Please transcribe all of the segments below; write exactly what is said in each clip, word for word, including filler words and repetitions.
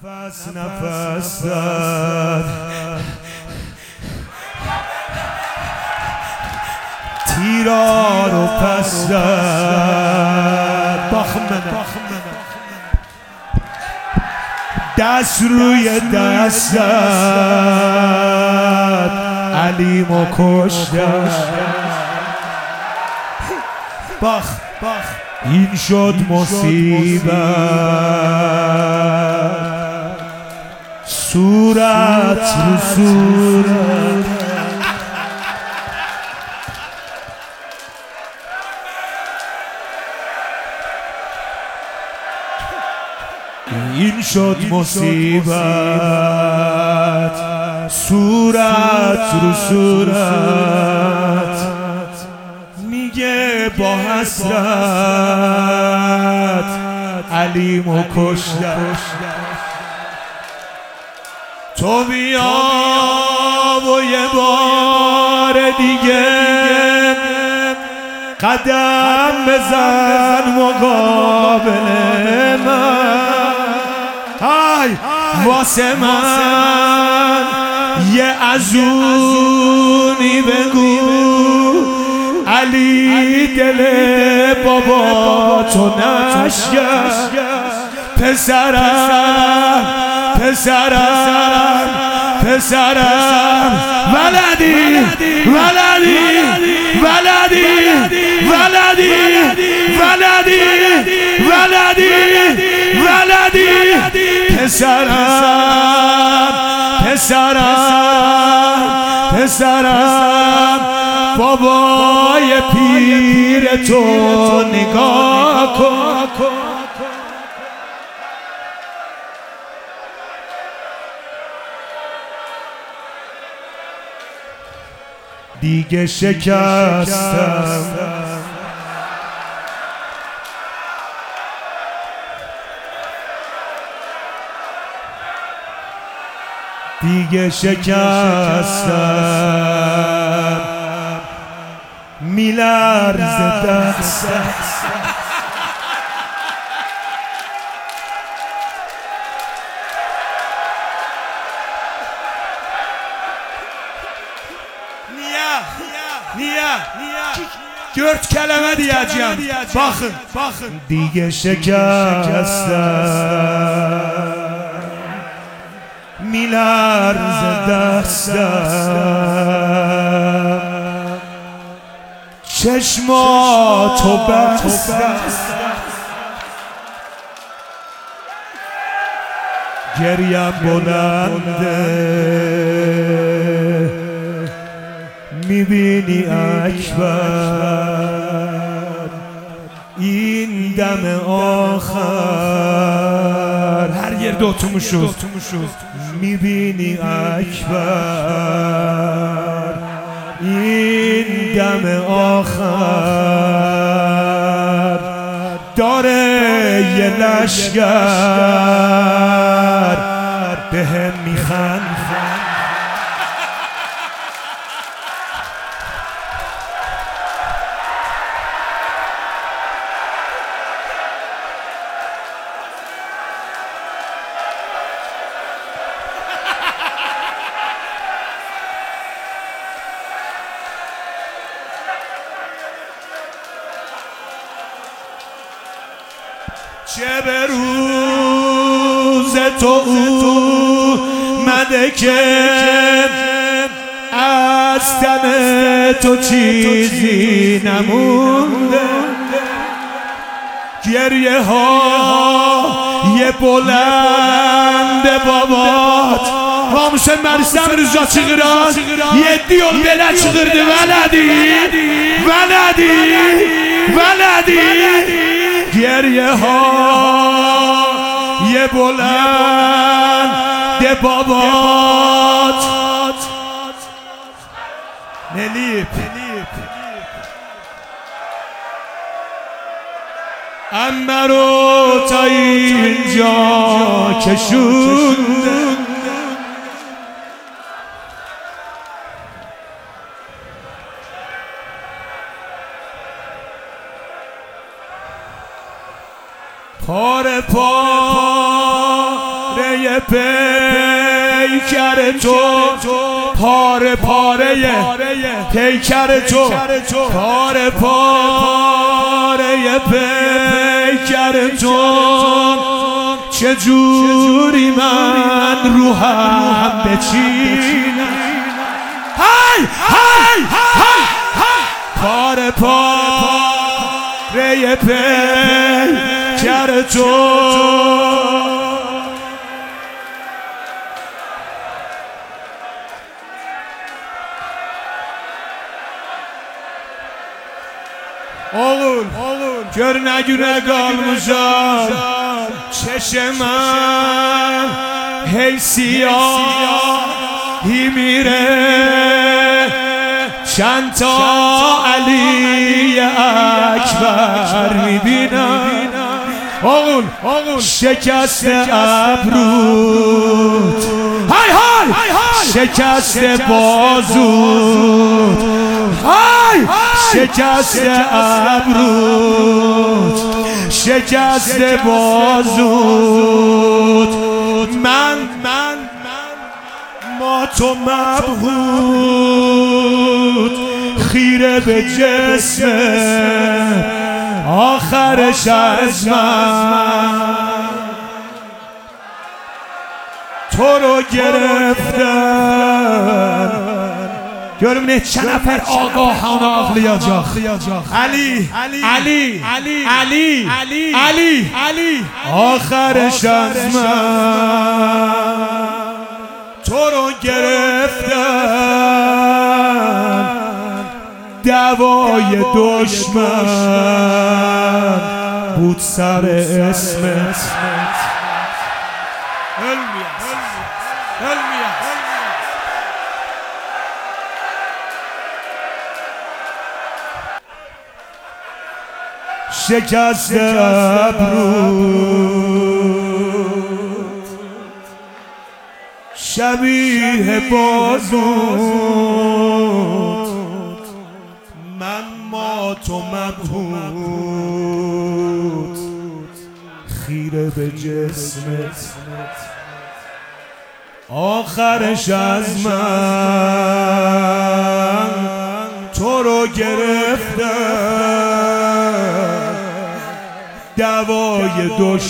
نفس نفس داد تیرا رو پس داد باخمنه دست روی دست داد علیمو کشتن باخ باخ این شد مصیبت صورت رو صورت این شد مصیبت صورت رو صورت میگه با حسرت علیمو کشتن تو بیا و یه بار دیگه قدم بزن مقابل من های واسه من یه ازونی بگو علی دل بابا تو نشکن پسرم پسرم پسرم ولدی ولدی ولدی ولدی ولدی ولدی ولدی پسرم پسرم پسرم بابای پیر تو نگاه کن دیگه شکستم دیگه شکستم میلرزه دستم Dört kelime diyeceğim. Bakın, bakın. Dige şekestem milarze destem çeşmatı bestem geriyem bulende میبینی اکبر این دم آخر هر yer oturmuşuz میبینی اکبر این دم آخر داره یه لشگر به هم میخند چه به روز تو اومده که از تن تو چیزی نمونده گریه ها یه بلند بابات Hamısı Mərsəm Rıza çıqıran Yeddi yol belə çıqırdı Vələdi Vələdi Vələdi Geriye ha Ye bolan De babat Nelip Emme rotayınca keşündün پاره پاره پای پیکر تو پاره پاره پیکر تو پاره پاره پیکر تو چجوری من روحم بچینم های های های پاره پاره پیکر تو oğul gör ne güne kalmışam çeşemem hey siyah himire چند تا علی اکبر میبینم آقول شکست ابروت های های شکست بازوت های شکست ابروت شکست بازوت من من ما تو مبهوت خیره به جسم آخرش از من تو رو گرفتن görüm neçə nəfər ağahan ağlayacaq Ali Ali Ali Ali Ali Ali آخرش از من تو رو گرفتن دوای دشمن بود سر اسمت شکست ابروت شبیه بازوت من ما تو مبهوت خیره به جسمت آخرش از من تو رو گرفتن دوای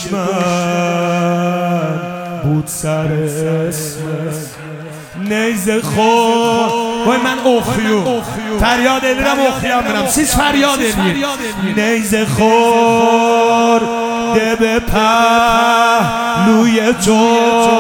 دشمن بود سر اسمت نیزه خود وای من اخیو فریاد الیرم اخیم برم سیز فریاد الیر نیزه خور ده به پهلوی تو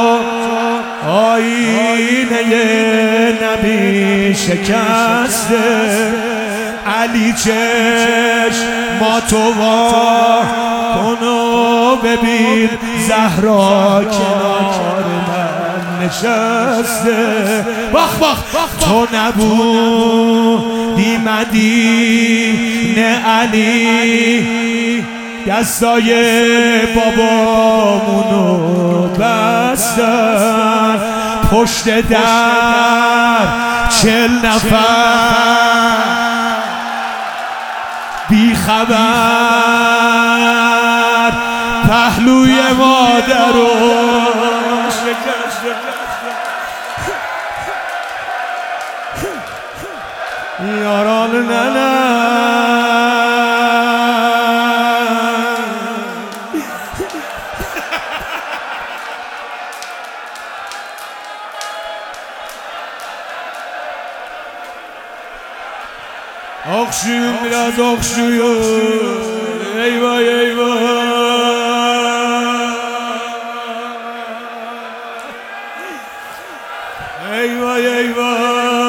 آینه نبی شکسته علی چشماتو وا کن و ببین زهرا کنار من نشسته بخ بخ تو نبودی مدینه علی دستای بابامونو بستن پشت در چل نفر بی خبر پهلوی مادرو یاران ننه آخشویم biraz آخشویم eyvah eyvah eyvah eyvah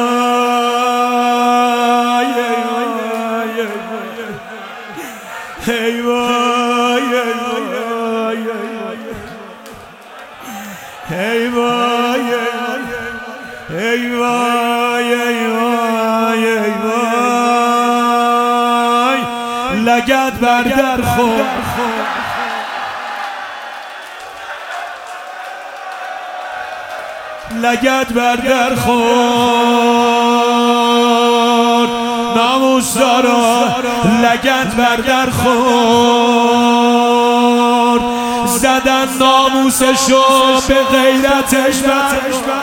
لگد بر در خود لگد بر در خود ناموس دارا لگد بر در خود زد زدن ناموسشو به غیرتش بر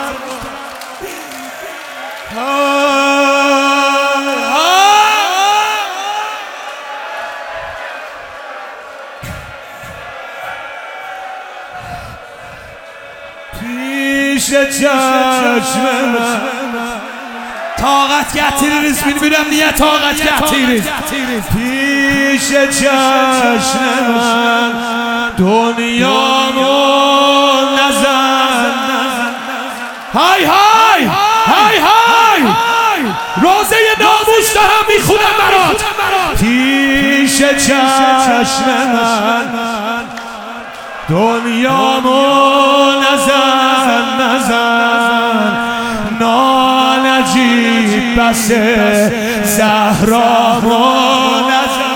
پیش چشم من طاقت گتیریز میبینم نیه طاقت گتیریز پیش چشم من دنیامو نزن های های های های روزه ناموس دارم میخونم برات پیش چشم من دنیامو نزن نزن نالجیب بس زهرامو نزن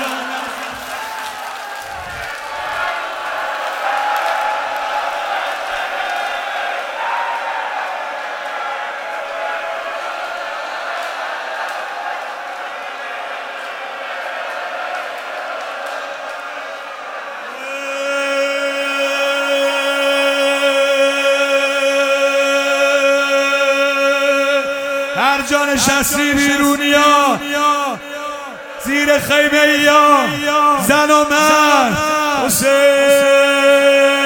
هر جا نشستی بیرونیا زیر خیمه یا زن و مرد حسین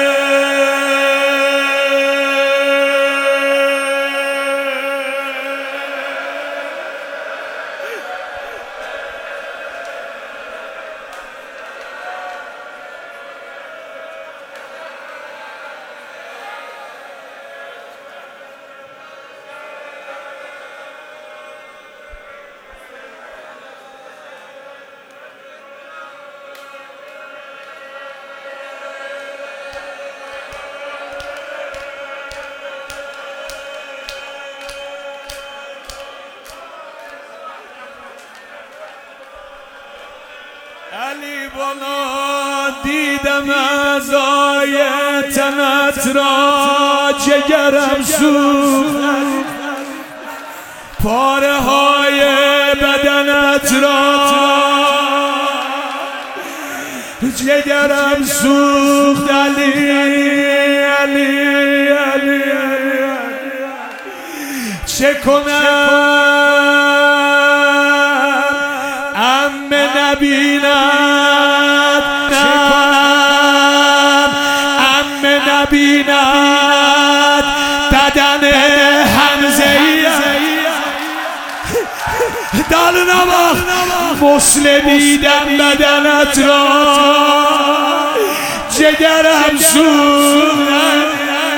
علی بالا دیدم ازای تنت را جگرم سوخت پاره های بدنت را جگرم سوخت علی علی علی چه کنم ام نبیند ام نبیند بدن حمزه دال نواخ مسل دیدم بدنت را جگرم سوخت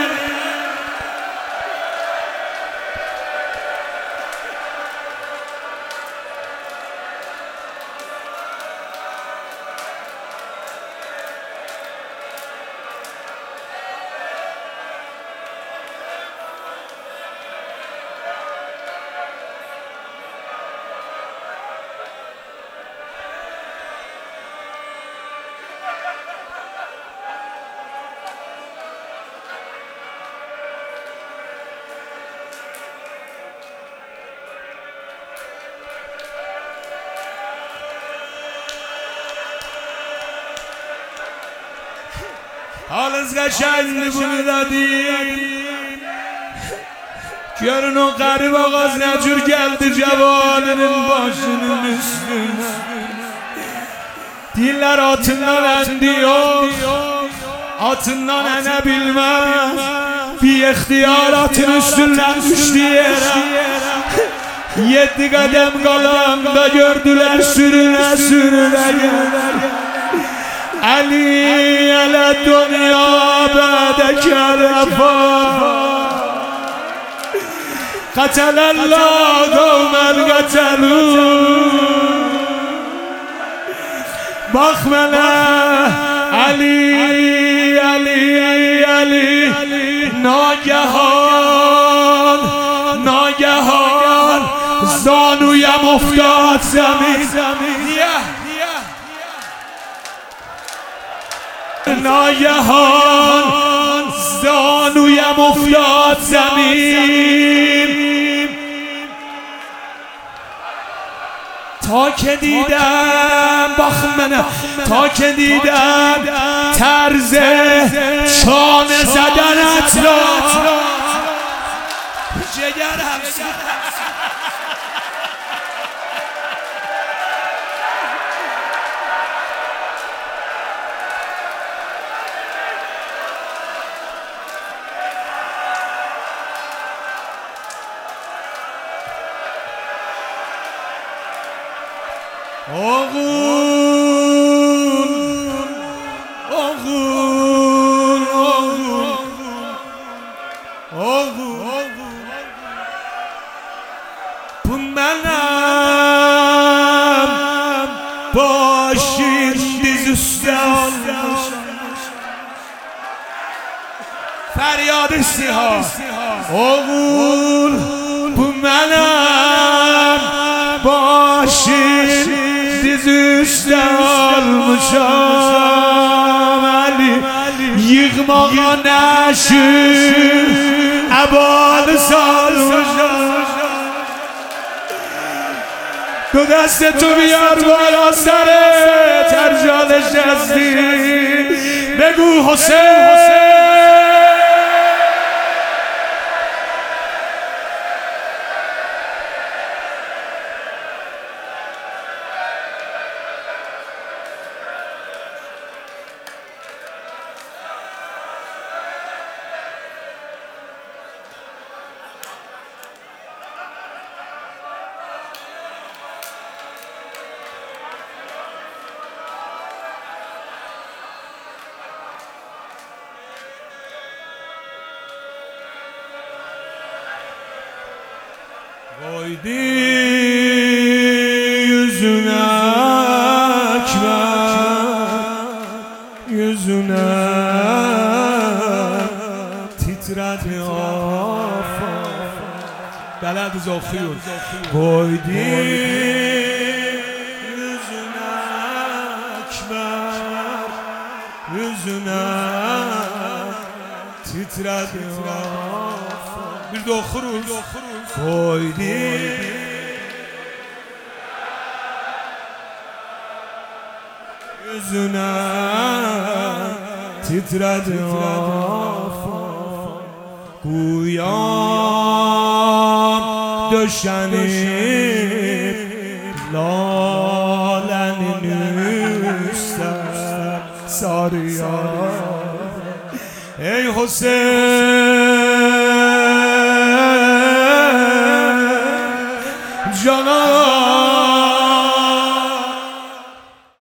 حال از قشنگ bunu دادیم Görün o garip ağız necür geldi cevanının başının üstüne Diller atından endi yok Atından ene bilmez Bir ihtiyar atın üstünden düştü yere Yedi kadem kalanında gördüler sürüne sürüne gelir Ali ele dünya bedeke refa قتل الله قوم القتلوا بخمله علی علی علی ناگهان ناگهان زانویم افتاد زمین ناگهان زانویم افتاد زمین تا که دیدم بخمنه تا که دیدم طرز چانه زدنت را جگرم آغون آغون آغون آغون bu منم باشین دیز üstte فریاد سیها آغون bu منم باشین diz üstte almışam Ali yıkmağa neşir abadı salmışam دو دست تو بیار بالا سر ترجا نشستی بگو حسین Koydu yüzüne ekber, yüzüne titredi afak. Bələdiz oxuyur. Koydu yüzüne ekber, yüzüne titredi afak. Bir de oxuruz. Koydu yüzüne titredi afak Guyam döşenip lalenin üstte sarıyor Ey Hüseyin